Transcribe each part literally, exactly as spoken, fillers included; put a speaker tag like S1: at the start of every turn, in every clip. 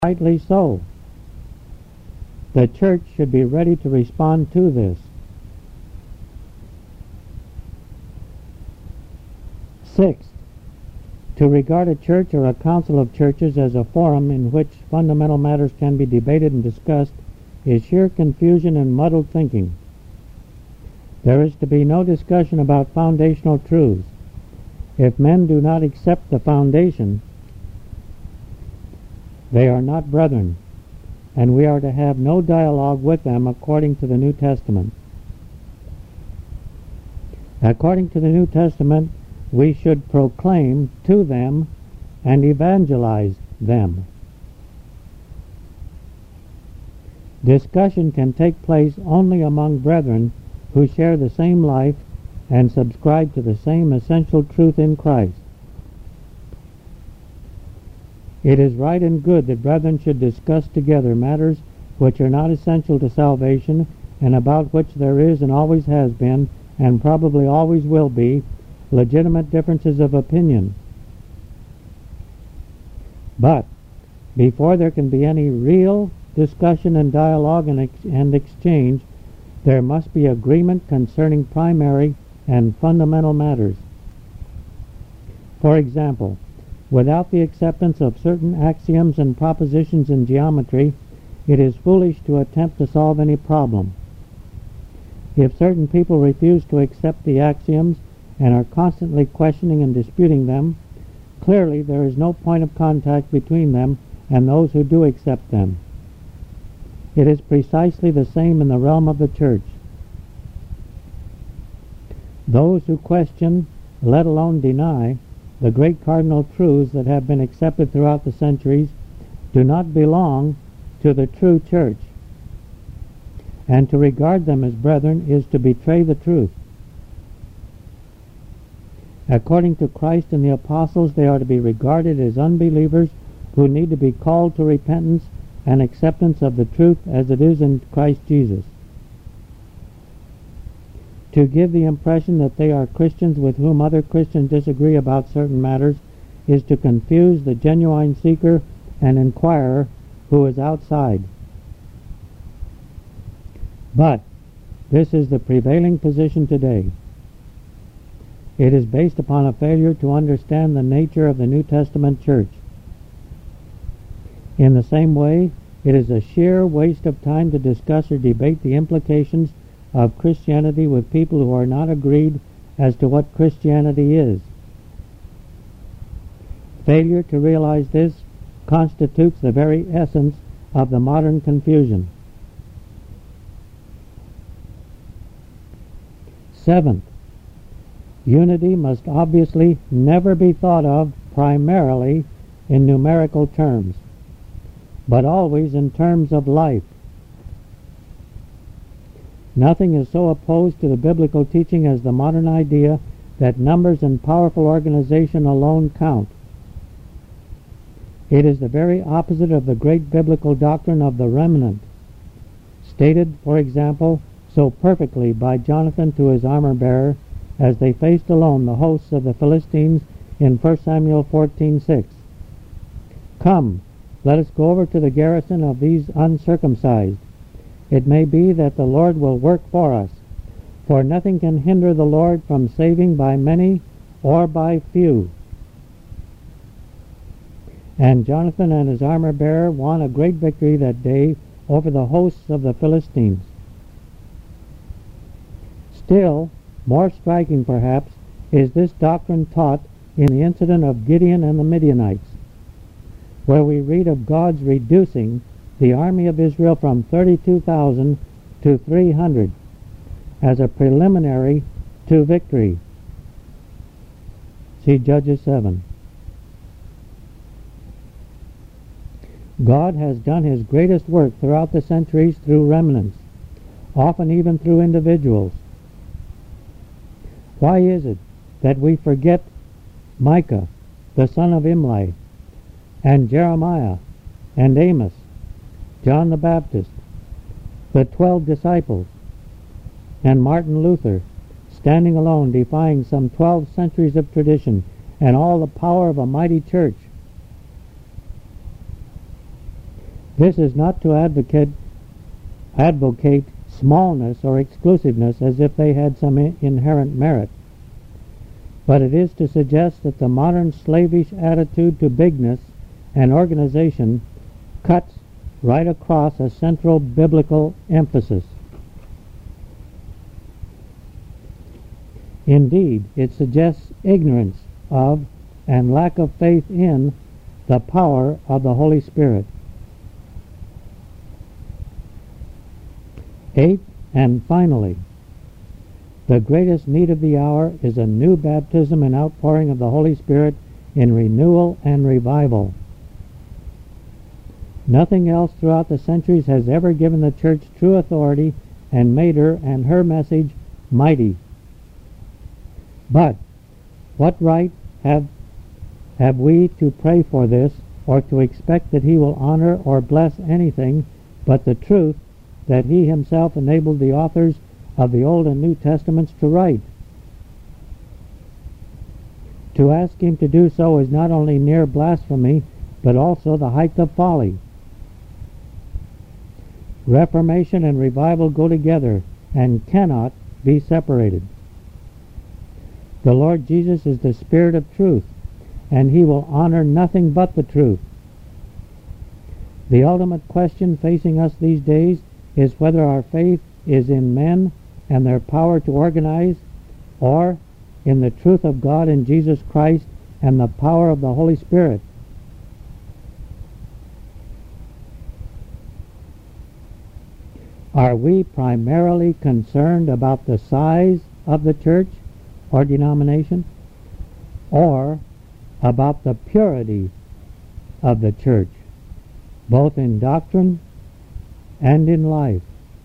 S1: rightly so. The church should be ready to respond to this. Sixth, to regard a church or a council of churches as a forum in which fundamental matters can be debated and discussed is sheer confusion and muddled thinking. There is to be no discussion about foundational truths. If men do not accept the foundation, they are not brethren, and we are to have no dialogue with them according to the New Testament. According to the New Testament, we should proclaim to them and evangelize them. Discussion can take place only among brethren who share the same life and subscribe to the same essential truth in Christ. It is right and good that brethren should discuss together matters which are not essential to salvation and about which there is and always has been and probably always will be legitimate differences of opinion. But before there can be any real discussion and dialogue and, ex- and exchange, there must be agreement concerning primary and fundamental matters. For example, without the acceptance of certain axioms and propositions in geometry, it is foolish to attempt to solve any problem. If certain people refuse to accept the axioms and are constantly questioning and disputing them, clearly there is no point of contact between them and those who do accept them. It is precisely the same in the realm of the church. Those who question, let alone deny, the great cardinal truths that have been accepted throughout the centuries do not belong to the true church, and to regard them as brethren is to betray the truth. According to Christ and the apostles, they are to be regarded as unbelievers who need to be called to repentance and acceptance of the truth as it is in Christ Jesus. To give the impression that they are Christians with whom other Christians disagree about certain matters is to confuse the genuine seeker and inquirer who is outside. But this is the prevailing position today. It is based upon a failure to understand the nature of the New Testament church. In the same way, it is a sheer waste of time to discuss or debate the implications of Christianity with people who are not agreed as to what Christianity is. Failure to realize this constitutes the very essence of the modern confusion. Seventh, unity must obviously never be thought of primarily in numerical terms, but always in terms of life. Nothing is so opposed to the biblical teaching as the modern idea that numbers and powerful organization alone count. It is the very opposite of the great biblical doctrine of the remnant, stated, for example, so perfectly by Jonathan to his armor-bearer as they faced alone the hosts of the Philistines in First Samuel fourteen six. Come, let us go over to the garrison of these uncircumcised. It may be that the Lord will work for us, for nothing can hinder the Lord from saving by many or by few. And Jonathan and his armor-bearer won a great victory that day over the hosts of the Philistines. Still, more striking perhaps, is this doctrine taught in the incident of Gideon and the Midianites, where we read of God's reducing the army of Israel from thirty-two thousand to three hundred as a preliminary to victory. See Judges seven. God has done his greatest work throughout the centuries through remnants, often even through individuals. Why is it that we forget Micah, the son of Imlai, and Jeremiah, and Amos, John the Baptist, the twelve disciples, and Martin Luther, standing alone defying some twelve centuries of tradition and all the power of a mighty church? This is not to advocate, advocate smallness or exclusiveness as if they had some in- inherent merit, but it is to suggest that the modern slavish attitude to bigness and organization cuts right across a central biblical emphasis. Indeed, it suggests ignorance of and lack of faith in the power of the Holy Spirit. Eighth, and finally, the greatest need of the hour is a new baptism and outpouring of the Holy Spirit in renewal and revival. Nothing else throughout the centuries has ever given the church true authority and made her and her message mighty. But what right have have we to pray for this, or to expect that he will honor or bless anything but the truth that he himself enabled the authors of the Old and New Testaments to write? To ask him to do so is not only near blasphemy, but also the height of folly. Reformation and revival go together and cannot be separated. The Lord Jesus is the Spirit of truth, and he will honor nothing but the truth. The ultimate question facing us these days is whether our faith is in men and their power to organize, or in the truth of God in Jesus Christ and the power of the Holy Spirit. Are we primarily concerned about the size of the church or denomination, or about the purity of the church, both in doctrine and in life?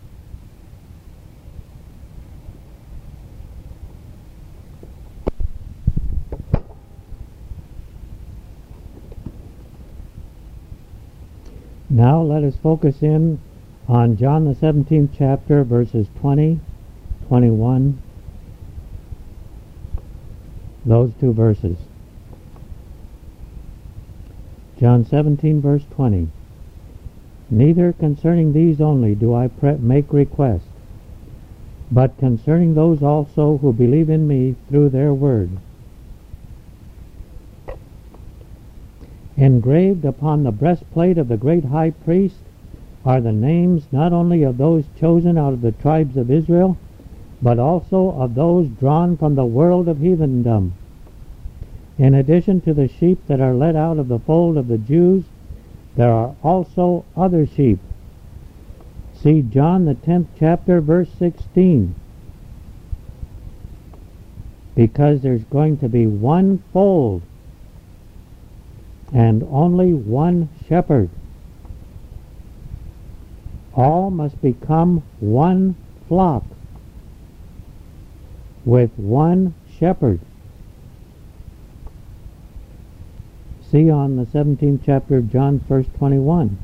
S1: Now let us focus in on John the seventeenth chapter, verses twenty, twenty-one, those two verses. John seventeen, verse twenty. Neither concerning these only do I pre- make request, but concerning those also who believe in me through their word. Engraved upon the breastplate of the great high priest are the names not only of those chosen out of the tribes of Israel, but also of those drawn from the world of heathendom. In addition to the sheep that are led out of the fold of the Jews, there are also other sheep. See John the tenth chapter, verse sixteen. Because there's going to be one fold and only one shepherd. All must become one flock with one shepherd. See on the seventeenth chapter of John, verse twenty-one.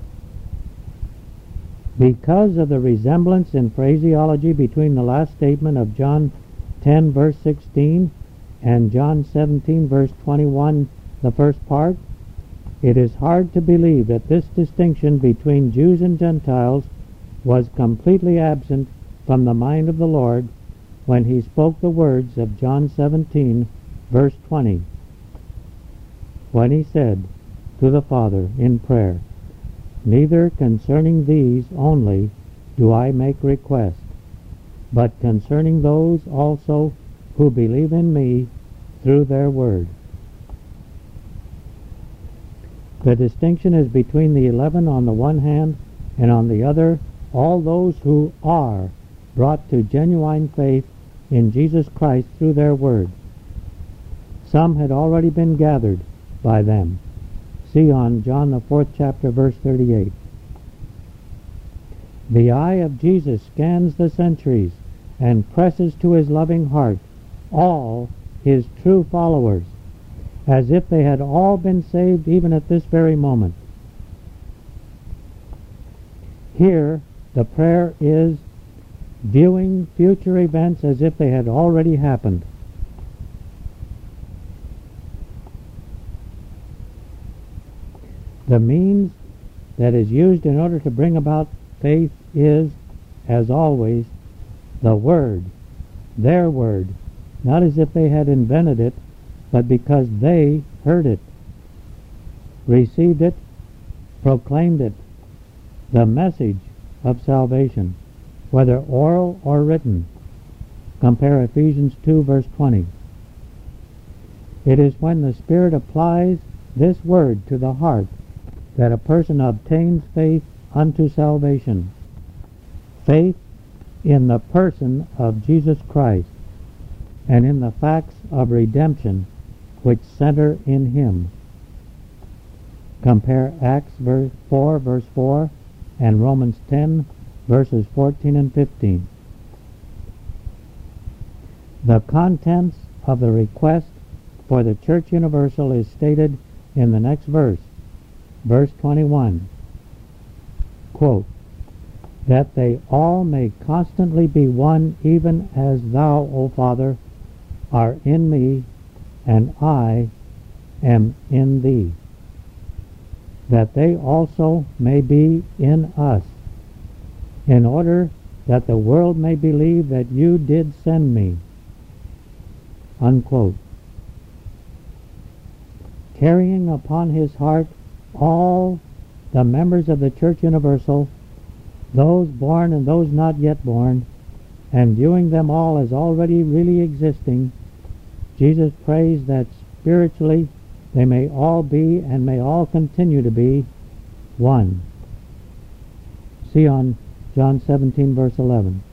S1: Because of the resemblance in phraseology between the last statement of John ten, verse sixteen, and John seventeen, verse twenty-one, the first part, it is hard to believe that this distinction between Jews and Gentiles was completely absent from the mind of the Lord when he spoke the words of John seventeen, verse twenty, when he said to the Father in prayer, "Neither concerning these only do I make request, but concerning those also who believe in me through their word." The distinction is between the eleven on the one hand, and on the other, all those who are brought to genuine faith in Jesus Christ through their word. Some had already been gathered by them. See on John the fourth chapter, verse thirty-eight. The eye of Jesus scans the centuries and presses to his loving heart all his true followers, as if they had all been saved even at this very moment. Here, the prayer is viewing future events as if they had already happened. The means that is used in order to bring about faith is, as always, the Word, their Word, not as if they had invented it, but because they heard it, received it, proclaimed it, the message of salvation, whether oral or written. Compare Ephesians two, verse twenty. It is when the Spirit applies this word to the heart that a person obtains faith unto salvation. Faith in the person of Jesus Christ and in the facts of redemption which center in Him. Compare Acts four, verse four, and Romans ten, verses fourteen and fifteen. The contents of the request for the Church Universal is stated in the next verse, verse twenty-one. Quote, that they all may constantly be one, even as Thou, O Father, art in me, and I am in Thee, that they also may be in us, in order that the world may believe that You did send me. Unquote. Carrying upon His heart all the members of the Church Universal, those born and those not yet born, and viewing them all as already really existing, Jesus prays that spiritually they may all be and may all continue to be one. See on John seventeen, verse eleven.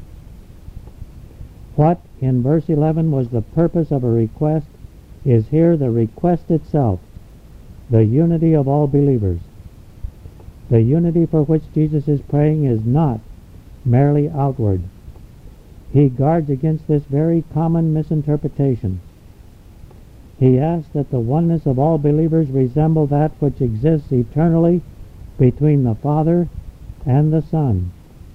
S1: What in verse eleven was the purpose of a request is here the request itself, the unity of all believers. The unity for which Jesus is praying is not merely outward. He guards against this very common misinterpretation. He asks that the oneness of all believers resemble that which exists eternally between the Father and the Son.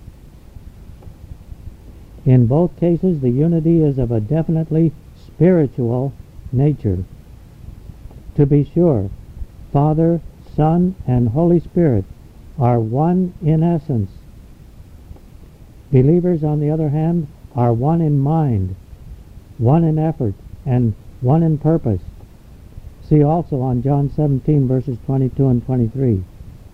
S1: In both cases, the unity is of a definitely spiritual nature. To be sure, Father, Son, and Holy Spirit are one in essence. Believers, on the other hand, are one in mind, one in effort, and one in purpose. See also on John seventeen, verses twenty-two and twenty-three.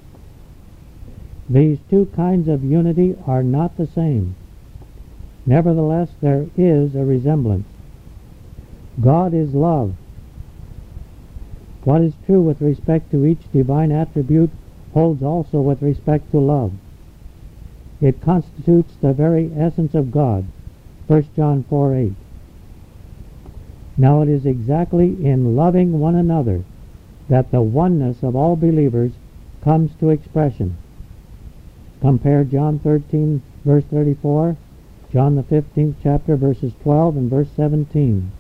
S1: These two kinds of unity are not the same. Nevertheless, there is a resemblance. God is love. What is true with respect to each divine attribute holds also with respect to love. It constitutes the very essence of God. First John four, eight. Now it is exactly in loving one another that the oneness of all believers comes to expression. Compare John thirteen, verse thirty-four, John the fifteenth chapter, verses twelve and verse seventeen.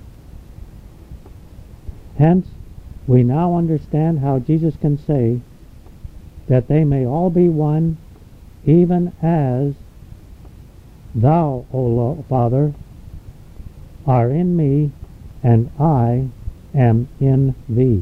S1: Hence, we now understand how Jesus can say that they may all be one, even as Thou, O Father, art in me, and I am in Thee.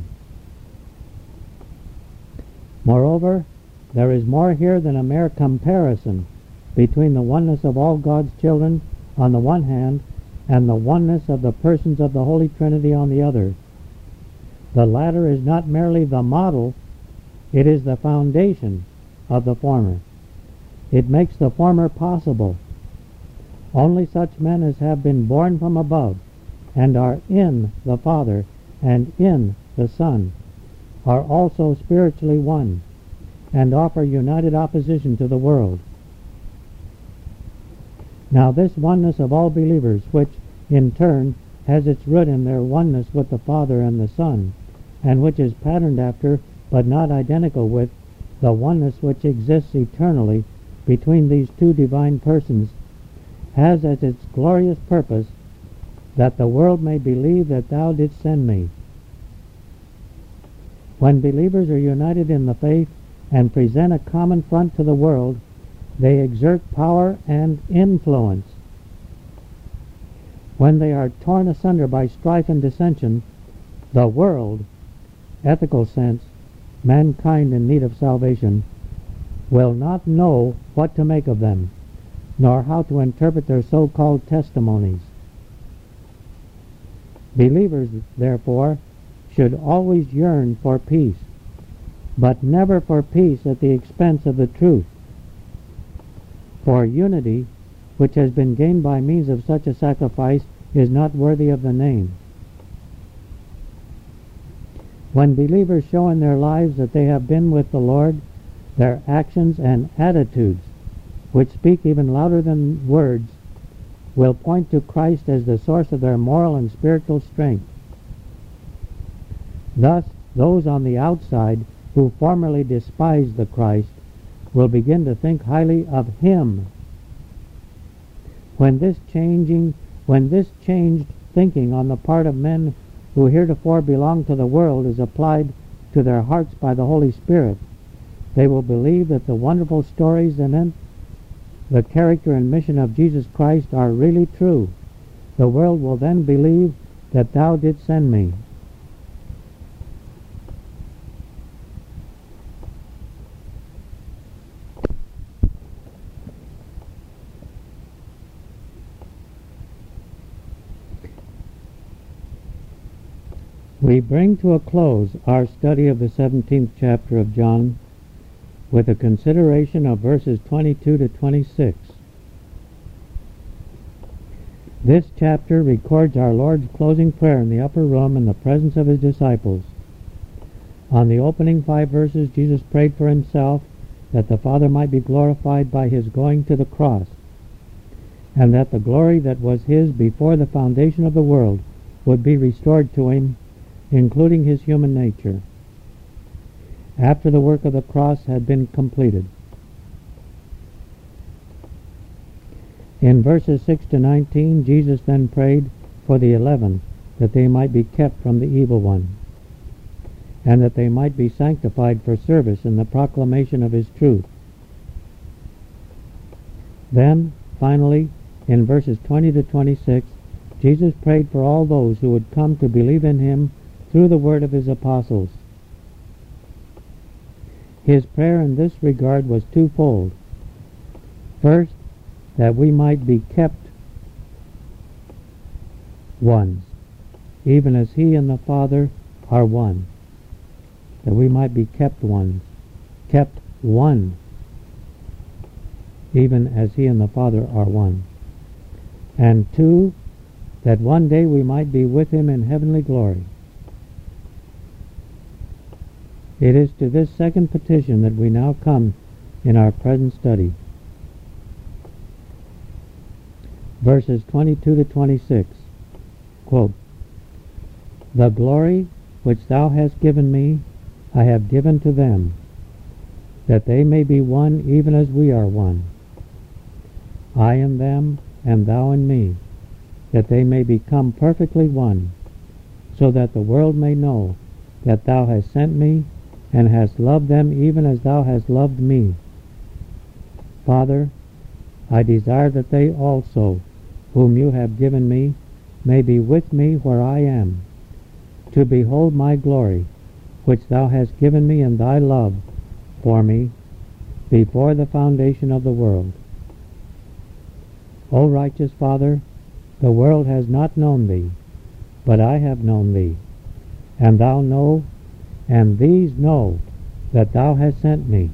S1: Moreover, there is more here than a mere comparison between the oneness of all God's children on the one hand and the oneness of the persons of the Holy Trinity on the other. The latter is not merely the model, it is the foundation of the former. It makes the former possible. Only such men as have been born from above and are in the Father and in the Son are also spiritually one and offer united opposition to the world. Now this oneness of all believers, which in turn has its root in their oneness with the Father and the Son, and which is patterned after but not identical with the oneness which exists eternally between these two divine persons, has as its glorious purpose that the world may believe that Thou didst send me. When believers are united in the faith and present a common front to the world, they exert power and influence. When they are torn asunder by strife and dissension, the world, ethical sense, mankind in need of salvation, will not know what to make of them, nor how to interpret their so-called testimonies. Believers, therefore, should always yearn for peace, but never for peace at the expense of the truth. For unity, which has been gained by means of such a sacrifice, is not worthy of the name. When believers show in their lives that they have been with the Lord, their actions and attitudes, which speak even louder than words, will point to Christ as the source of their moral and spiritual strength. Thus, those on the outside who formerly despised the Christ will begin to think highly of Him. When this changing, when this changed thinking on the part of men who heretofore belonged to the world is applied to their hearts by the Holy Spirit, they will believe that the wonderful stories and the character and mission of Jesus Christ are really true. The world will then believe that Thou didst send me. We bring to a close our study of the seventeenth chapter of John with a consideration of verses twenty-two to twenty-six. This chapter records our Lord's closing prayer in the upper room in the presence of His disciples. On the opening five verses, Jesus prayed for Himself that the Father might be glorified by His going to the cross, and that the glory that was His before the foundation of the world would be restored to Him, including His human nature, after the work of the cross had been completed. In verses six to nineteen, Jesus then prayed for the eleven that they might be kept from the evil one, and that they might be sanctified for service in the proclamation of His truth. Then, finally, in verses twenty to twenty-six, Jesus prayed for all those who would come to believe in Him through the word of His apostles. His prayer in this regard was twofold. First, that we might be kept ones, even as He and the Father are one. That we might be kept ones, kept one, even as He and the Father are one. And two, that one day we might be with Him in heavenly glory. It is to this second petition that we now come in our present study. Verses twenty-two to twenty-six, quote, "The glory which Thou hast given me, I have given to them, that they may be one even as we are one. I in them, and Thou in me, that they may become perfectly one, so that the world may know that Thou hast sent me, and hast loved them even as Thou hast loved me. Father, I desire that they also, whom You have given me, may be with me where I am, to behold my glory, which Thou hast given me in Thy love for me before the foundation of the world. O righteous Father, the world has not known Thee, but I have known Thee, and Thou know, and these know that Thou hast sent me.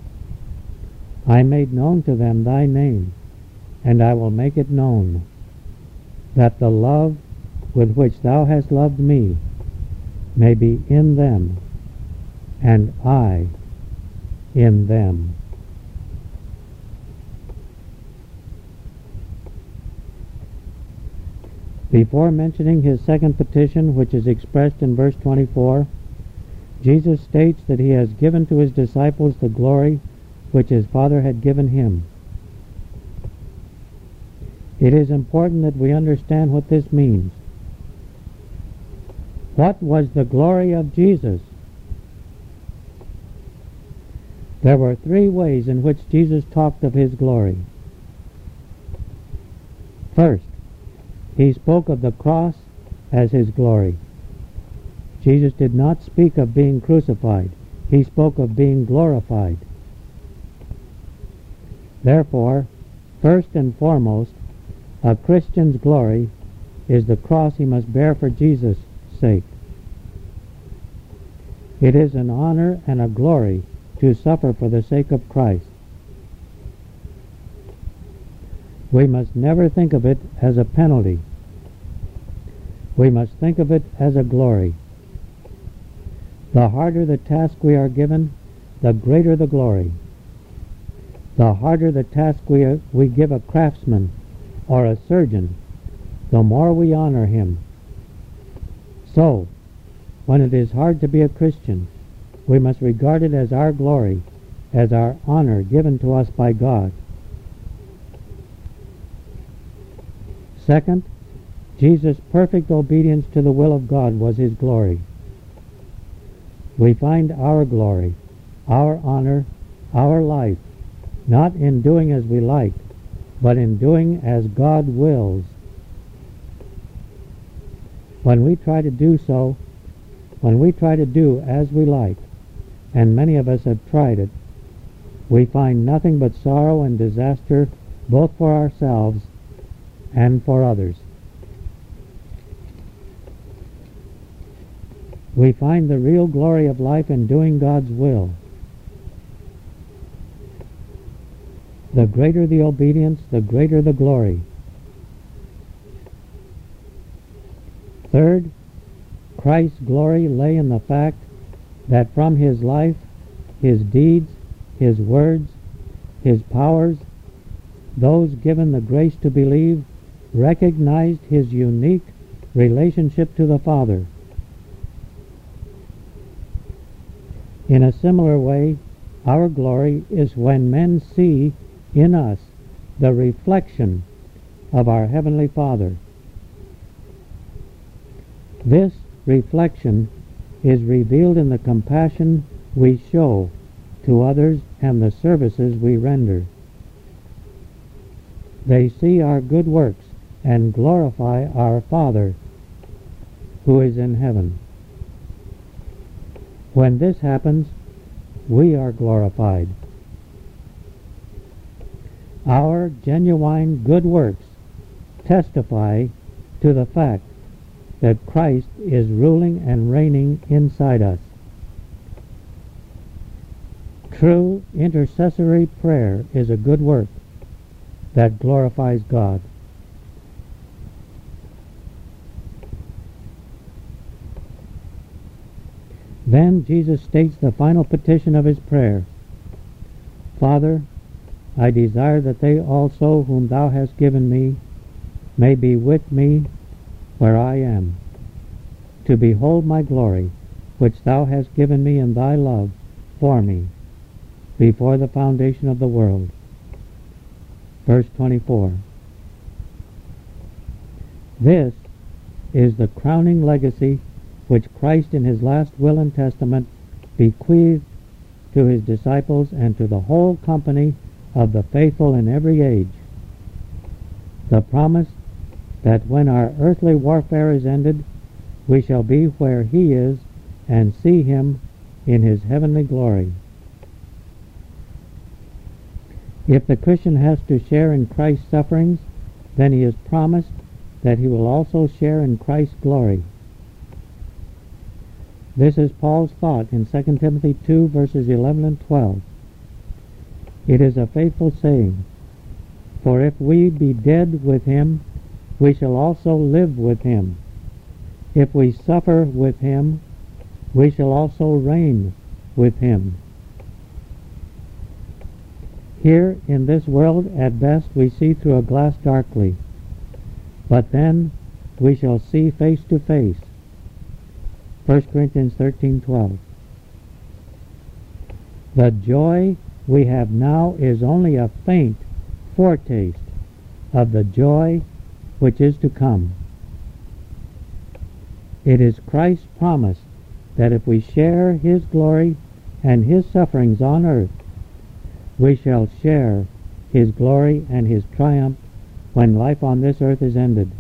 S1: I made known to them Thy name, and I will make it known, that the love with which Thou hast loved me may be in them, and I in them." Before mentioning His second petition, which is expressed in verse twenty-four, Jesus states that He has given to His disciples the glory which His Father had given Him. It is important that we understand what this means. What was the glory of Jesus? There were three ways in which Jesus talked of His glory. First, He spoke of the cross as His glory. Jesus did not speak of being crucified. He spoke of being glorified. Therefore, first and foremost, a Christian's glory is the cross he must bear for Jesus' sake. It is an honor and a glory to suffer for the sake of Christ. We must never think of it as a penalty. We must think of it as a glory. The harder the task we are given, the greater the glory. The harder the task we, uh, we give a craftsman or a surgeon, the more we honor him. So, when it is hard to be a Christian, we must regard it as our glory, as our honor given to us by God. Second, Jesus' perfect obedience to the will of God was his glory. We find our glory, our honor, our life, not in doing as we like, but in doing as God wills. When we try to do so, when we try to do as we like, and many of us have tried it, we find nothing but sorrow and disaster both for ourselves and for others. We find the real glory of life in doing God's will. The greater the obedience, the greater the glory. Third, Christ's glory lay in the fact that from his life, his deeds, his words, his powers, those given the grace to believe recognized his unique relationship to the Father. In a similar way, our glory is when men see in us the reflection of our Heavenly Father. This reflection is revealed in the compassion we show to others and the services we render. They see our good works and glorify our Father who is in heaven. When this happens, we are glorified. Our genuine good works testify to the fact that Christ is ruling and reigning inside us. True intercessory prayer is a good work that glorifies God. Then Jesus states the final petition of his prayer. Father, I desire that they also whom thou hast given me may be with me where I am, to behold my glory, which thou hast given me in thy love for me, before the foundation of the world. Verse twenty-four. This is the crowning legacy which Christ in his last will and testament bequeathed to his disciples and to the whole company of the faithful in every age. The promise that when our earthly warfare is ended, we shall be where he is and see him in his heavenly glory. If the Christian has to share in Christ's sufferings, then he is promised that he will also share in Christ's glory. This is Paul's thought in Second Timothy two, verses eleven and twelve. It is a faithful saying, for if we be dead with him, we shall also live with him. If we suffer with him, we shall also reign with him. Here in this world, at best, we see through a glass darkly, but then we shall see face to face. First Corinthians thirteen twelve. The joy we have now is only a faint foretaste of the joy which is to come. It is Christ's promise that if we share his glory and his sufferings on earth, we shall share his glory and his triumph when life on this earth is ended.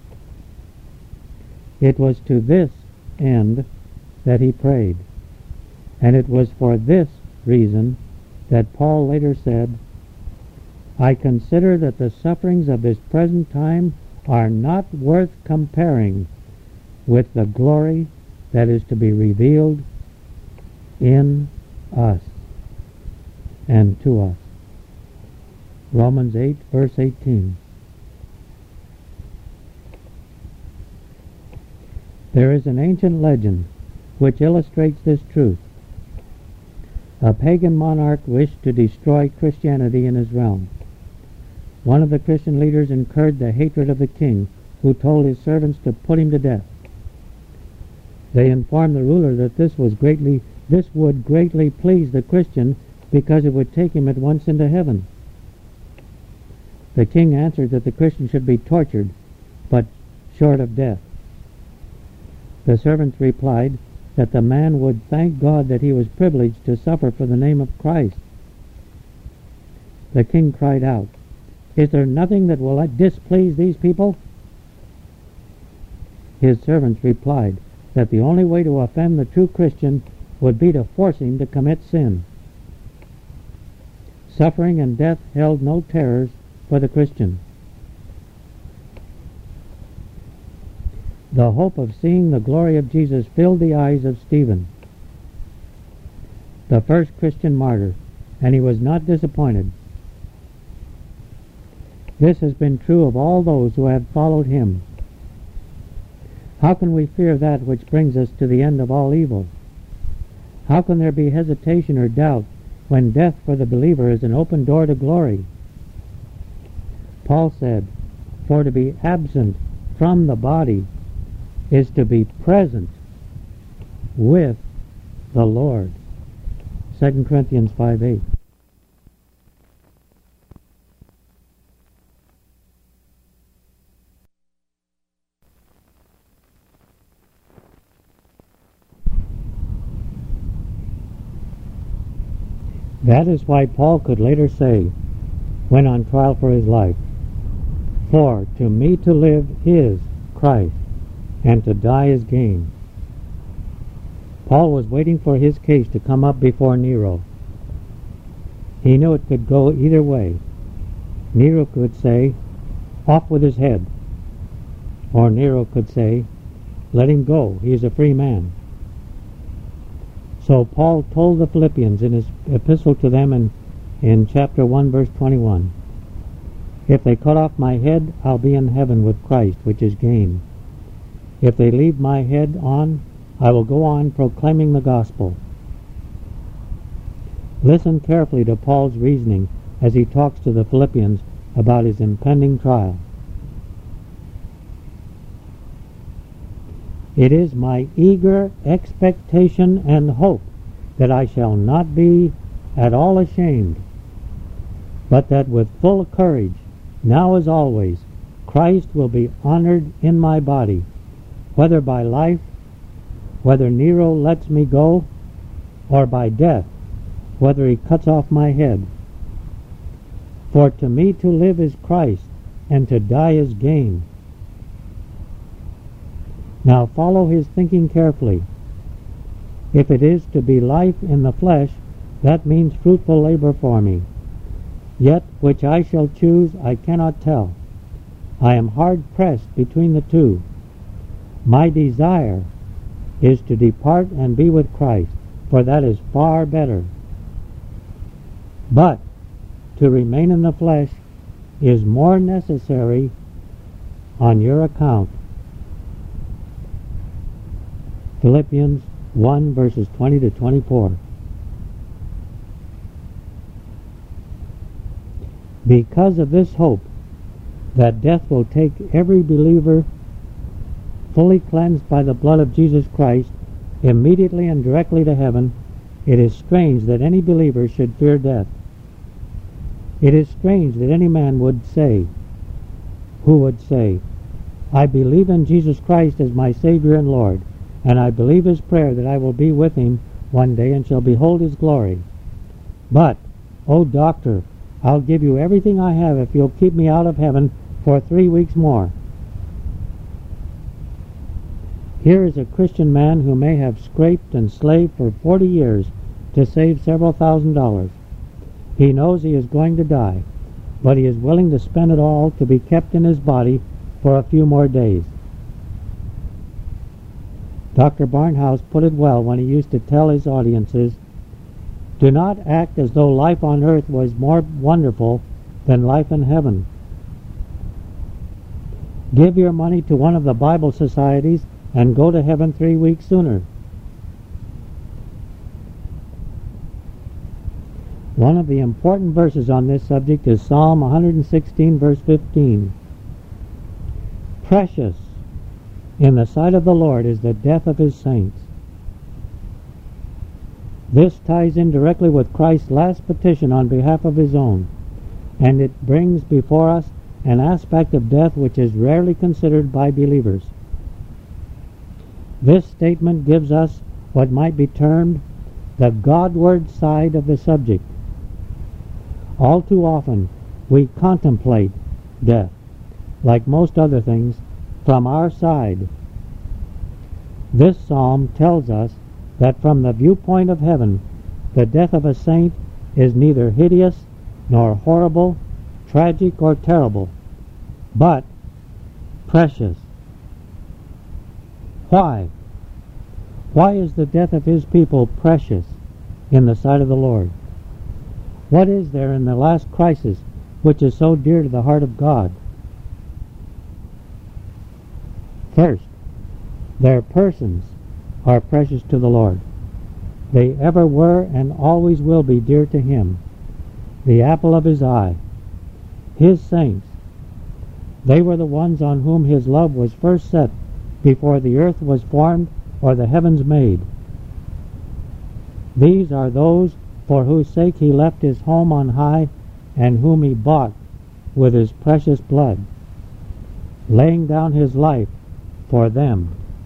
S1: It was to this end that he prayed, and it was for this reason that Paul later said, I consider that the sufferings of this present time are not worth comparing with the glory that is to be revealed in us and to us. Romans eight, verse eighteen. There is an ancient legend which illustrates this truth. A pagan monarch wished to destroy Christianity in his realm. One of the Christian leaders incurred the hatred of the king, who told his servants to put him to death. They informed the ruler that this was greatly, this would greatly please the Christian, because it would take him at once into heaven. The king answered that the Christian should be tortured, but short of death. The servants replied that the man would thank God that he was privileged to suffer for the name of Christ. The king cried out, "Is there nothing that will displease these people?" His servants replied that the only way to offend the true Christian would be to force him to commit sin. Suffering and death held no terrors for the Christian. The hope of seeing the glory of Jesus filled the eyes of Stephen, the first Christian martyr, and he was not disappointed. This has been true of all those who have followed him. How can we fear that which brings us to the end of all evil? How can there be hesitation or doubt when death for the believer is an open door to glory? Paul said, "For to be absent from the body is to be present with the Lord." Second Corinthians five eight. That is why Paul could later say, when on trial for his life, "For to me to live is Christ, and to die is gain." Paul was waiting for his case to come up before Nero. He knew it could go either way. Nero could say, "Off with his head," or Nero could say, "Let him go, he is a free man." So Paul told the Philippians in his epistle to them in, in chapter one, verse twenty-one, "If they cut off my head, I'll be in heaven with Christ, which is gain. If they leave my head on, I will go on proclaiming the gospel." Listen carefully to Paul's reasoning as he talks to the Philippians about his impending trial. "It is my eager expectation and hope that I shall not be at all ashamed, but that with full courage, now as always, Christ will be honored in my body, whether by life, whether Nero lets me go, or by death, whether he cuts off my head. For to me to live is Christ, and to die is gain." Now follow his thinking carefully. If it is to be life in the flesh, that means fruitful labor for me. Yet which I shall choose I cannot tell. I am hard pressed between the two. My desire is to depart and be with Christ, for that is far better. But to remain in the flesh is more necessary on your account. Philippians one, verses twenty to twenty-four. Because of this hope, that death will take every believer fully cleansed by the blood of Jesus Christ immediately and directly to heaven, it is strange that any believer should fear death. It is strange that any man would say, who would say, "I believe in Jesus Christ as my Savior and Lord, and I believe his prayer that I will be with him one day and shall behold his glory. But, oh doctor, I'll give you everything I have if you'll keep me out of heaven for three weeks more." Here is a Christian man who may have scraped and slaved for forty years to save several thousand dollars. He knows he is going to die, but he is willing to spend it all to be kept in his body for a few more days. Doctor Barnhouse put it well when he used to tell his audiences, "Do not act as though life on earth was more wonderful than life in heaven. Give your money to one of the Bible societies and go to heaven three weeks sooner." One of the important verses on this subject is Psalm one hundred sixteen, verse fifteen. "Precious in the sight of the Lord is the death of his saints." This ties in directly with Christ's last petition on behalf of his own, and it brings before us an aspect of death which is rarely considered by believers. This statement gives us what might be termed the Godward side of the subject. All too often we contemplate death, like most other things, from our side. This psalm tells us that from the viewpoint of heaven, the death of a saint is neither hideous nor horrible, tragic or terrible, but precious. Why? Why is the death of his people precious in the sight of the Lord? What is there in the last crisis which is so dear to the heart of God? First, their persons are precious to the Lord. They ever were and always will be dear to him, the apple of his eye, his saints. They were the ones on whom his love was first set before the earth was formed or the heavens made. These are those for whose sake he left his home on high and whom he bought with his precious blood, laying down his life for them.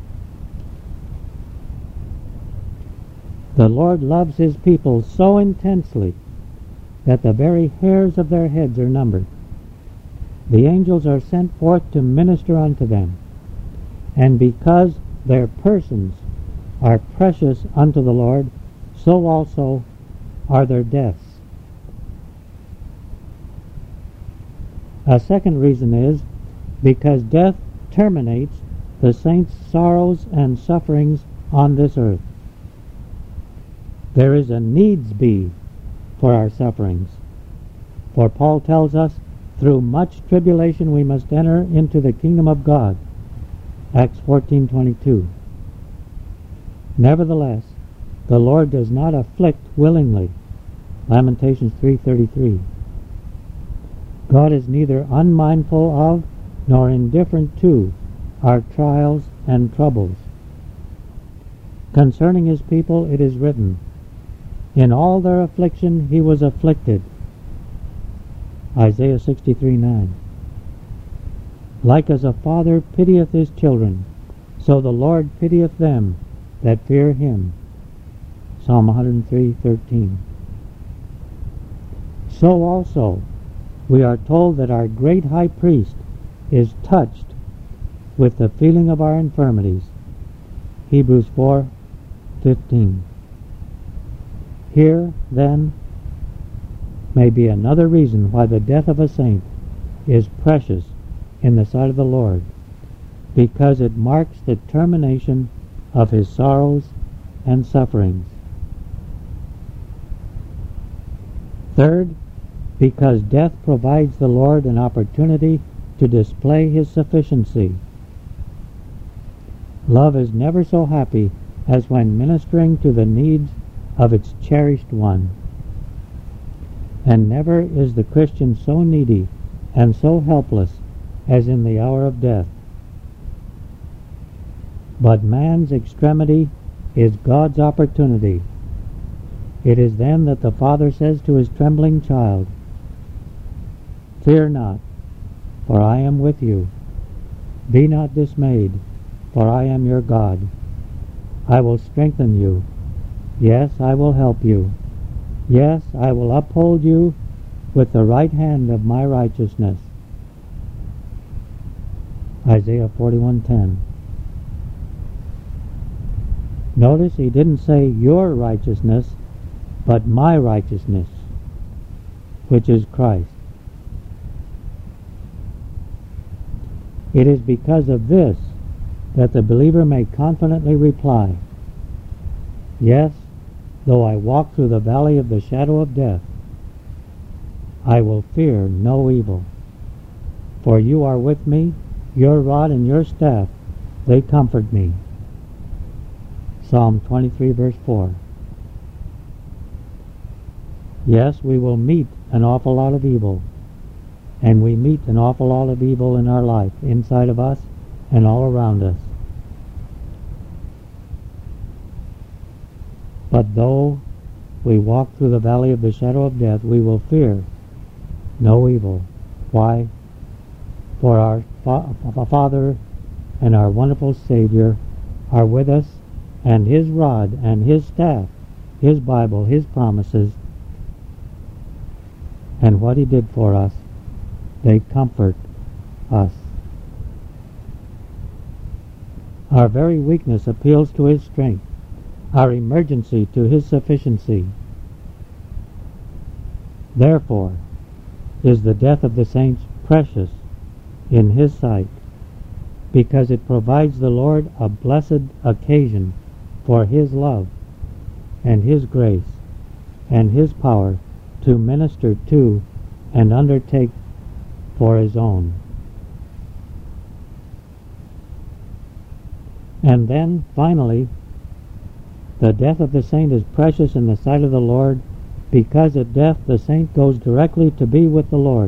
S1: The Lord loves his people so intensely that the very hairs of their heads are numbered. The angels are sent forth to minister unto them, and because their persons are precious unto the Lord, so also are their deaths. A second reason is because death terminates the saints' sorrows and sufferings on this earth. There is a needs be for our sufferings, for Paul tells us, through much tribulation we must enter into the kingdom of God, Acts fourteen twenty-two. Nevertheless, the Lord does not afflict willingly, Lamentations three thirty-three. God is neither unmindful of nor indifferent to our trials and troubles. Concerning his people it is written, "In all their affliction he was afflicted," Isaiah sixty-three nine. "Like as a father pitieth his children, so the Lord pitieth them that fear him," Psalm one hundred three thirteen. So also we are told that our great high priest is touched with the feeling of our infirmities, Hebrews four fifteen. Here, then, may be another reason why the death of a saint is precious in the sight of the Lord, because it marks the termination of his sorrows and sufferings. Third, because death provides the Lord an opportunity to display his sufficiency. Love is never so happy as when ministering to the needs of its cherished one. And never is the Christian so needy and so helpless as in the hour of death. But man's extremity is God's opportunity. It is then that the Father says to his trembling child, "Fear not, for I am with you. Be not dismayed, for I am your God. I will strengthen you. Yes, I will help you. Yes, I will uphold you with the right hand of my righteousness." Isaiah forty-one ten. Notice he didn't say your righteousness, but my righteousness, which is Christ. It is because of this that the believer may confidently reply, "Yes, though I walk through the valley of the shadow of death, I will fear no evil. For you are with me, your rod and your staff, they comfort me." Psalm twenty-three, verse four. Yes, we will meet an awful lot of evil, and we meet an awful lot of evil in our life, inside of us and all around us. But though we walk through the valley of the shadow of death, we will fear no evil. Why? For our fa- Father and our wonderful Savior are with us, and His rod and His staff, His Bible, His promises, and what He did for us, they comfort us. Our very weakness appeals to His strength, our emergency to His sufficiency. Therefore is the death of the saints precious in His sight, because it provides the Lord a blessed occasion for His love and His grace and His power to minister to and undertake for His own. And then, finally, the death of the saint is precious in the sight of the Lord, because at death the saint goes directly to be with the Lord.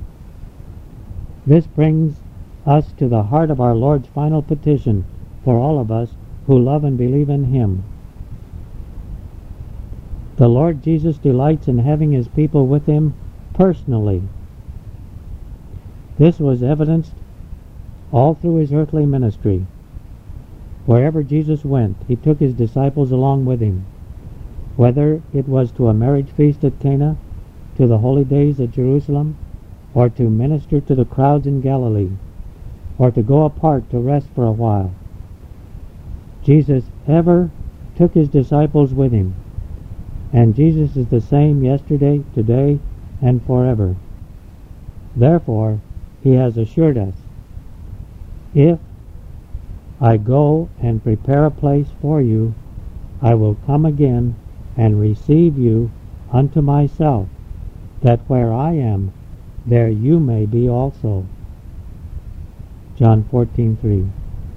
S1: This brings us to the heart of our Lord's final petition for all of us who love and believe in Him. The Lord Jesus delights in having His people with Him personally. This was evidenced all through His earthly ministry. Wherever Jesus went, He took His disciples along with Him, whether it was to a marriage feast at Cana, to the holy days at Jerusalem, or to minister to the crowds in Galilee, or to go apart to rest for a while. Jesus ever took His disciples with Him, and Jesus is the same yesterday, today, and forever. Therefore, He has assured us, "If I go and prepare a place for you, I will come again and receive you unto myself, that where I am, there you may be also." John fourteen three.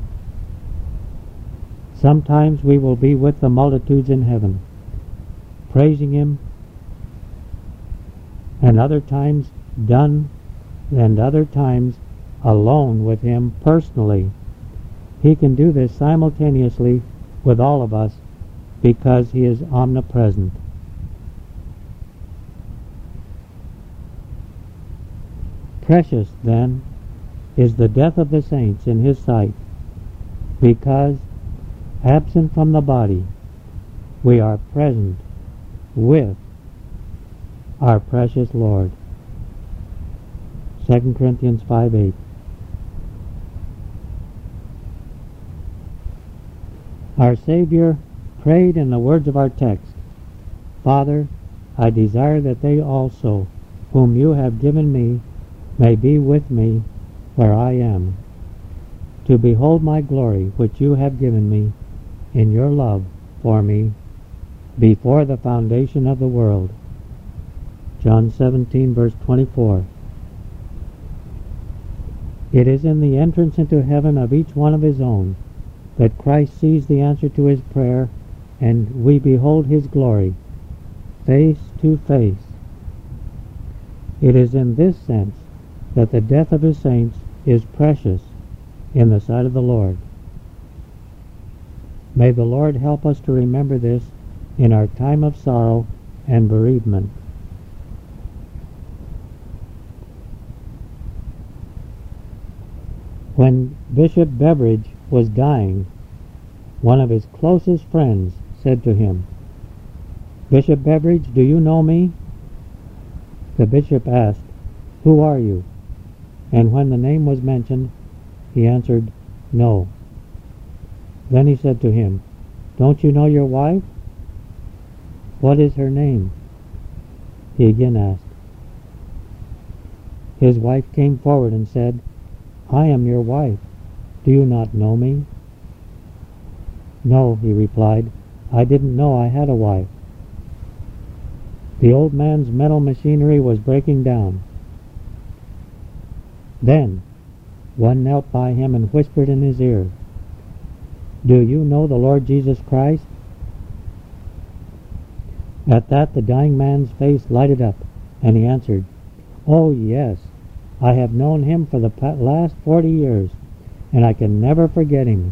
S1: Sometimes we will be with the multitudes in heaven, praising Him, and other times done, and other times alone with Him personally. He can do this simultaneously with all of us because He is omnipresent. Precious, then, is the death of the saints in His sight, because, absent from the body, we are present with our precious Lord. Second Corinthians five eight. Our Savior prayed in the words of our text, "Father, I desire that they also, whom you have given me, may be with me where I am, to behold my glory which you have given me in your love for me before the foundation of the world." John seventeen, verse twenty-four. It is in the entrance into heaven of each one of His own that Christ sees the answer to His prayer, and we behold His glory face to face. It is in this sense that the death of His saints is precious in the sight of the Lord. May the Lord help us to remember this in our time of sorrow and bereavement. When Bishop Beveridge was dying, one of his closest friends said to him, "Bishop Beveridge, do you know me?" The bishop asked, "Who are you?" And when the name was mentioned, he answered, "No." Then he said to him, "Don't you know your wife?" "What is her name?" he again asked. His wife came forward and said, I am your wife. Do you not know me?" "No," he replied, "I didn't know I had a wife." The old man's mental machinery was breaking down. Then one knelt by him and whispered in his ear, "Do you know the Lord Jesus Christ?" At that the dying man's face lighted up, and he answered, "Oh, yes, I have known him for the last forty years, and I can never forget him."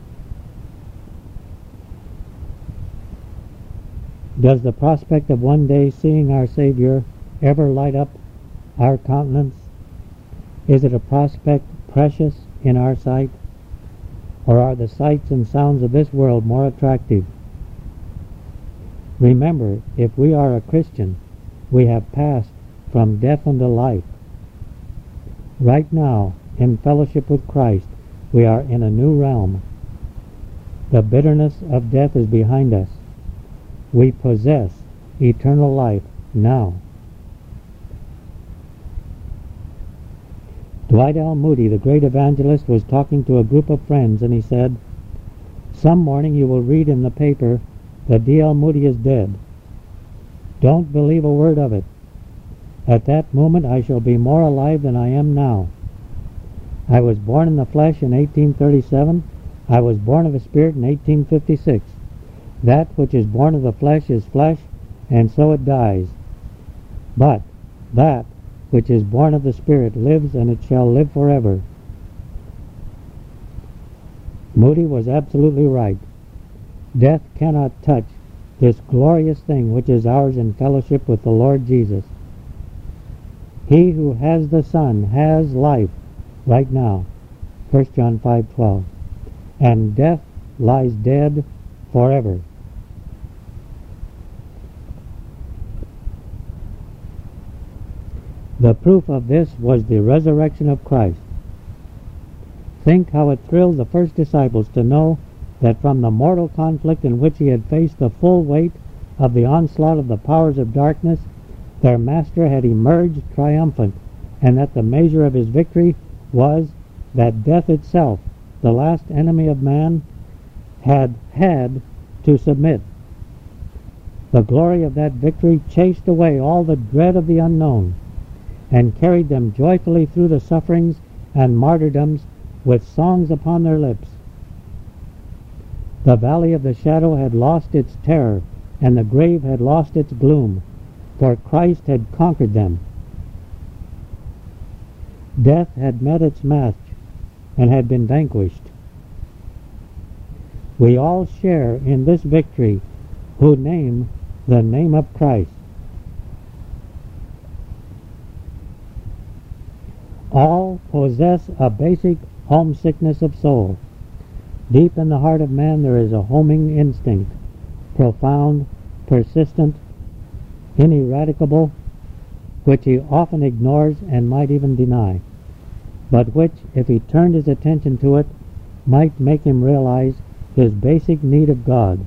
S1: Does the prospect of one day seeing our Savior ever light up our countenance? Is it a prospect precious in our sight? Or are the sights and sounds of this world more attractive? Remember, if we are a Christian, we have passed from death unto life. Right now, in fellowship with Christ, we are in a new realm. The bitterness of death is behind us. We possess eternal life now. Dwight L. Moody, the great evangelist, was talking to a group of friends, and he said, "Some morning you will read in the paper that D L Moody is dead. Don't believe a word of it. At that moment I shall be more alive than I am now. I was born in the flesh in eighteen thirty-seven. I was born of the Spirit in eighteen fifty-six. That which is born of the flesh is flesh, and so it dies. But that which is born of the Spirit lives, and it shall live forever." Moody was absolutely right. Death cannot touch this glorious thing which is ours in fellowship with the Lord Jesus. He who has the Son has life right now, First John five twelve, and death lies dead forever. The proof of this was the resurrection of Christ. Think how it thrilled the first disciples to know that from the mortal conflict in which he had faced the full weight of the onslaught of the powers of darkness, their Master had emerged triumphant, and that the measure of his victory was that death itself, the last enemy of man, had had to submit. The glory of that victory chased away all the dread of the unknown, and carried them joyfully through the sufferings and martyrdoms with songs upon their lips. The valley of the shadow had lost its terror, and the grave had lost its gloom, for Christ had conquered them. Death had met its match and had been vanquished. We all share in this victory who name the name of Christ. All possess a basic homesickness of soul. Deep in the heart of man there is a homing instinct, profound, persistent, ineradicable, which he often ignores and might even deny, but which, if he turned his attention to it, might make him realize his basic need of God.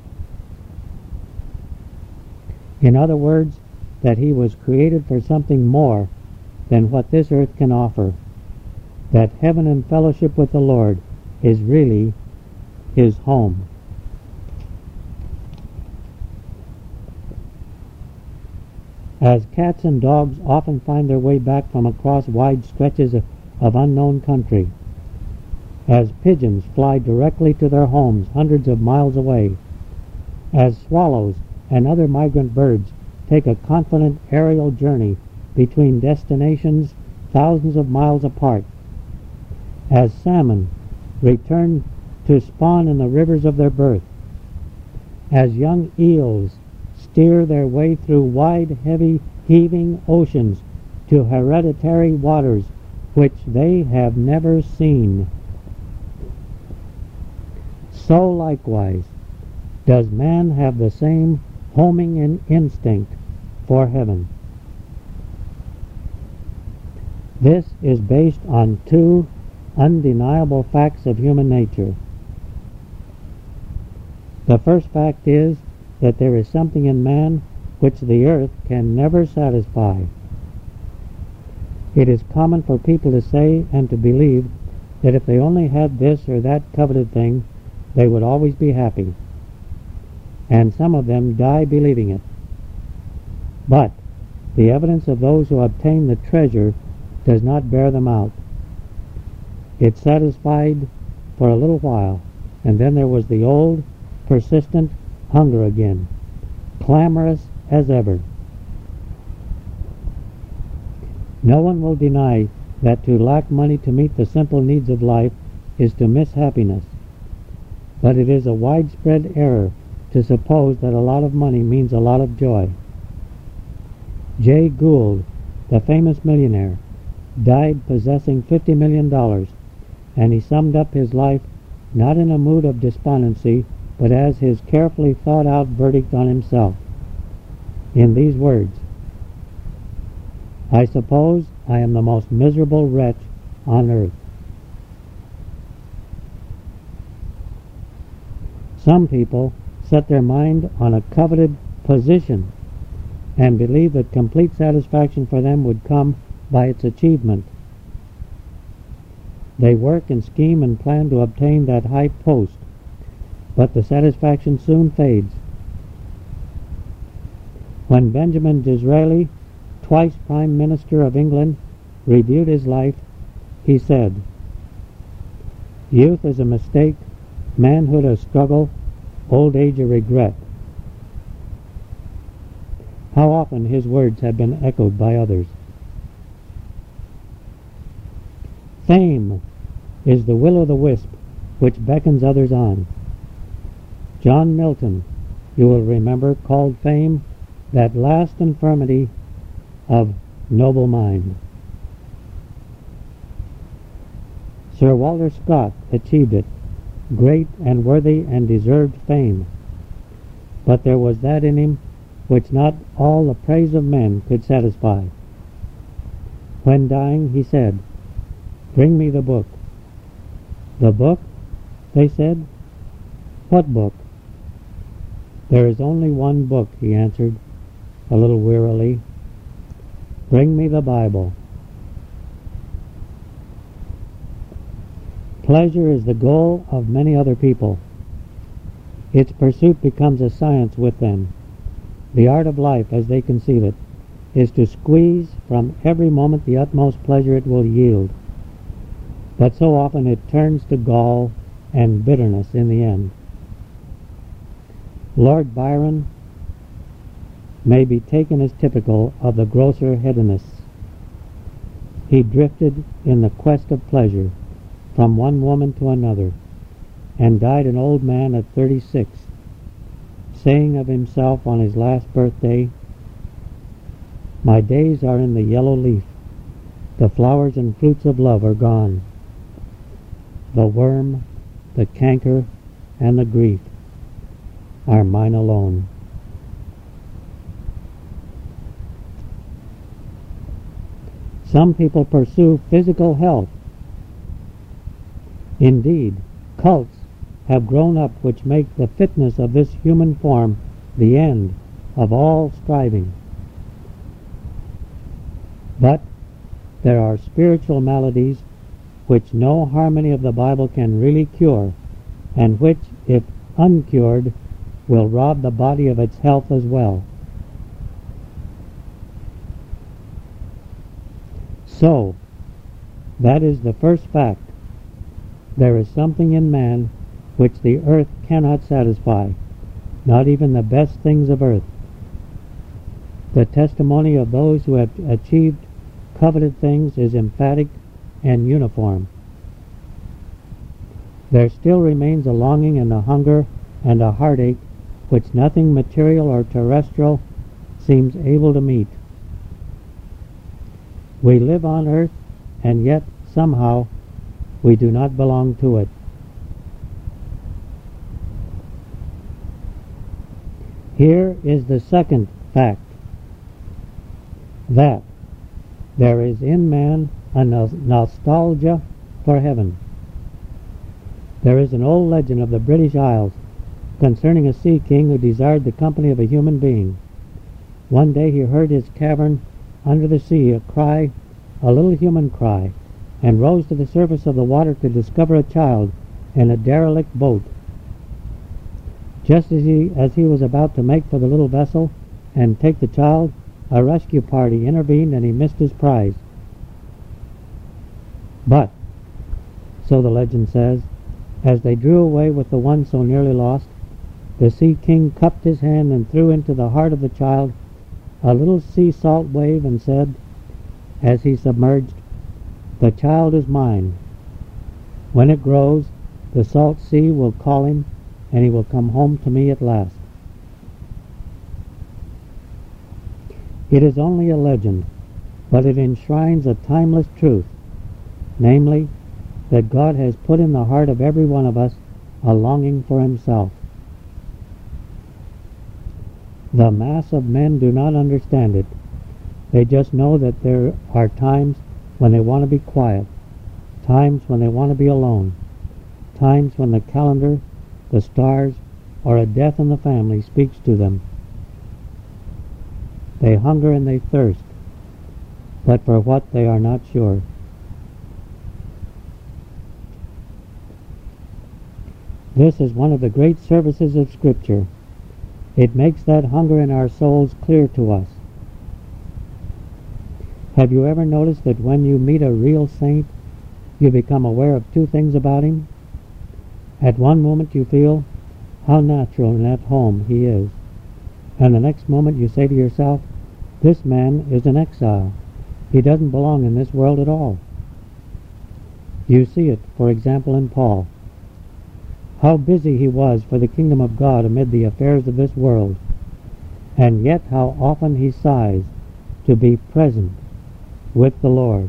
S1: In other words, that he was created for something more than what this earth can offer, that heaven and fellowship with the Lord is really his home. As cats and dogs often find their way back from across wide stretches of, of unknown country, as pigeons fly directly to their homes hundreds of miles away, as swallows and other migrant birds take a confident aerial journey between destinations thousands of miles apart, as salmon return to spawn in the rivers of their birth, as young eels steer their way through wide, heavy, heaving oceans to hereditary waters which they have never seen, so likewise does man have the same homing in instinct for heaven. This is based on two undeniable facts of human nature. The first fact is that there is something in man which the earth can never satisfy. It is common for people to say and to believe that if they only had this or that coveted thing, they would always be happy. And some of them die believing it. But the evidence of those who obtain the treasure does not bear them out. It satisfied for a little while, and then there was the old, persistent hunger again, clamorous as ever. No one will deny that to lack money to meet the simple needs of life is to miss happiness. But it is a widespread error to suppose that a lot of money means a lot of joy. Jay Gould, the famous millionaire, died possessing fifty million dollars, and he summed up his life not in a mood of despondency, but as his carefully thought-out verdict on himself, in these words: "I suppose I am the most miserable wretch on earth." Some people set their mind on a coveted position and believe that complete satisfaction for them would come by its achievement. They work and scheme and plan to obtain that high post, but the satisfaction soon fades. When Benjamin Disraeli, twice Prime Minister of England, reviewed his life, he said, "Youth is a mistake, manhood a struggle, old age a regret." How often his words have been echoed by others. Fame is the will-o'-the-wisp which beckons others on. John Milton, you will remember, called fame that last infirmity of noble mind. Sir Walter Scott achieved it, great and worthy and deserved fame. But there was that in him which not all the praise of men could satisfy. When dying, he said, "Bring me the book." "The book?" they said. "What book?" "There is only one book," he answered, a little wearily. "Bring me the Bible." Pleasure is the goal of many other people. Its pursuit becomes a science with them. The art of life, as they conceive it, is to squeeze from every moment the utmost pleasure it will yield. But so often it turns to gall and bitterness in the end. Lord Byron may be taken as typical of the grosser hedonists. He drifted in the quest of pleasure from one woman to another, and died an old man at thirty-six, saying of himself on his last birthday, "My days are in the yellow leaf, the flowers and fruits of love are gone. The worm, the canker, and the grief are mine alone." Some people pursue physical health. Indeed, cults have grown up which make the fitness of this human form the end of all striving. But there are spiritual maladies which no harmony of the Bible can really cure, and which, if uncured, will rob the body of its health as well. So, that is the first fact. There is something in man which the earth cannot satisfy, not even the best things of earth. The testimony of those who have achieved coveted things is emphatic and uniform. There still remains a longing and a hunger and a heartache which nothing material or terrestrial seems able to meet. We live on earth, and yet somehow we do not belong to it. Here is the second fact, that there is in man a nostalgia for heaven. There is an old legend of the British Isles concerning a sea king who desired the company of a human being. One day he heard his cavern under the sea a cry, a little human cry, and rose to the surface of the water to discover a child in a derelict boat. Just as he, as he was about to make for the little vessel and take the child, a rescue party intervened and he missed his prize. But, so the legend says, as they drew away with the one so nearly lost, the Sea King cupped his hand and threw into the heart of the child a little sea salt wave and said, as he submerged, "The child is mine. When it grows, the salt sea will call him, and he will come home to me at last." It is only a legend, but it enshrines a timeless truth, namely, that God has put in the heart of every one of us a longing for himself. The mass of men do not understand it. They just know that there are times when they want to be quiet, times when they want to be alone, times when the calendar, the stars, or a death in the family speaks to them. They hunger and they thirst, but for what they are not sure. This is one of the great services of Scripture. It makes that hunger in our souls clear to us. Have you ever noticed that when you meet a real saint, you become aware of two things about him? At one moment you feel how natural and at home he is, and the next moment you say to yourself, this man is an exile. He doesn't belong in this world at all. You see it, for example, in Paul. How busy he was for the kingdom of God amid the affairs of this world, and yet how often he sighs to be present with the Lord.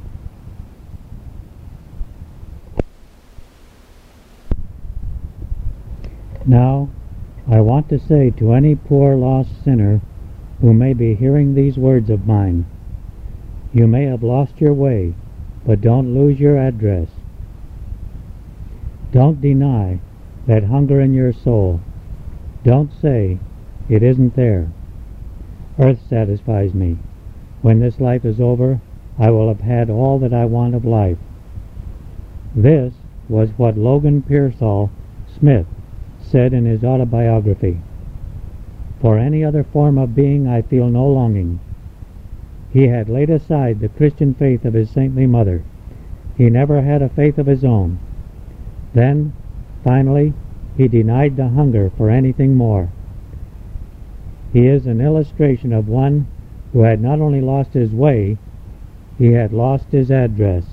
S1: Now, I want to say to any poor lost sinner who may be hearing these words of mine, you may have lost your way, but don't lose your address. Don't deny that hunger in your soul. Don't say, it isn't there. Earth satisfies me. When this life is over, I will have had all that I want of life. This was what Logan Pearsall Smith said in his autobiography. For any other form of being I feel no longing. He had laid aside the Christian faith of his saintly mother. He never had a faith of his own. Then, finally, he denied the hunger for anything more. He is an illustration of one who had not only lost his way, he had lost his address.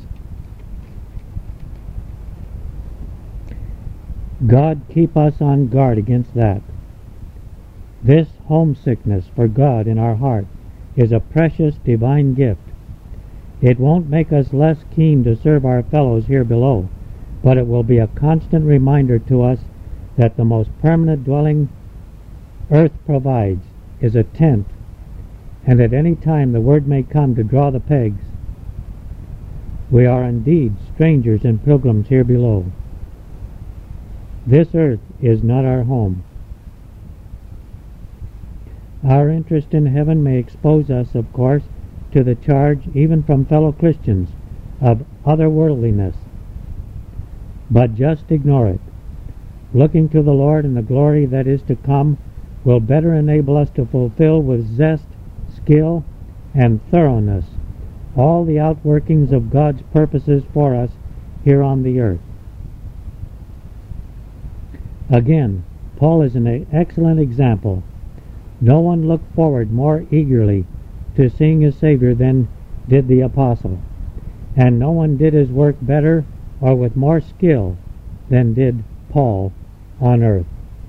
S1: God keep us on guard against that. This homesickness for God in our heart is a precious divine gift. It won't make us less keen to serve our fellows here below, but it will be a constant reminder to us that the most permanent dwelling earth provides is a tent, and at any time the word may come to draw the pegs. We are indeed strangers and pilgrims here below. This earth is not our home. Our interest in heaven may expose us, of course, to the charge, even from fellow Christians, of otherworldliness. But just ignore it. Looking to the Lord and the glory that is to come will better enable us to fulfill with zest, skill, and thoroughness all the outworkings of God's purposes for us here on the earth. Again, Paul is an excellent example. No one looked forward more eagerly to seeing his Savior than did the apostle, and no one did his work better or with more skill than did Paul on earth.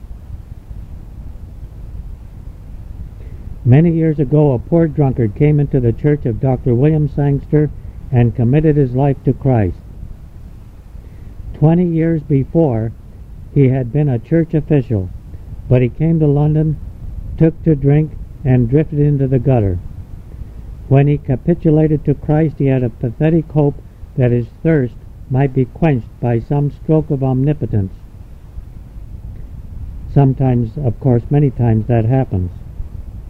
S1: Many years ago, a poor drunkard came into the church of Doctor William Sangster and committed his life to Christ. Twenty years before, he had been a church official, but he came to London, took to drink, and drifted into the gutter. When he capitulated to Christ, he had a pathetic hope that his thirst might be quenched by some stroke of omnipotence. Sometimes, of course, many times that happens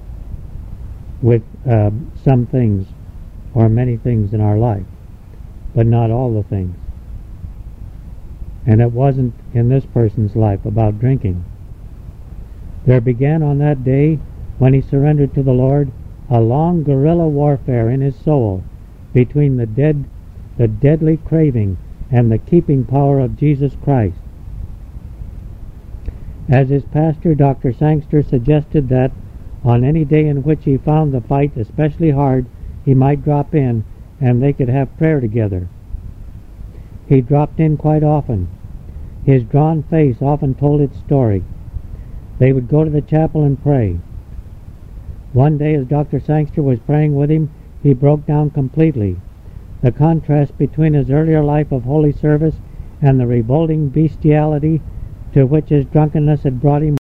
S1: with uh, some things or many things in our life. but not all the things. And it wasn't in this person's life about drinking. There began on that day, when he surrendered to the Lord, a long guerrilla warfare in his soul between the dead, the deadly craving and the keeping power of Jesus Christ. As his pastor, Doctor Sangster, suggested that on any day in which he found the fight especially hard, he might drop in and they could have prayer together. He dropped in quite often. His drawn face often told its story. They would go to the chapel and pray. One day, as Doctor Sangster was praying with him, he broke down completely. The contrast between his earlier life of holy service and the revolting bestiality to which his drunkenness had brought him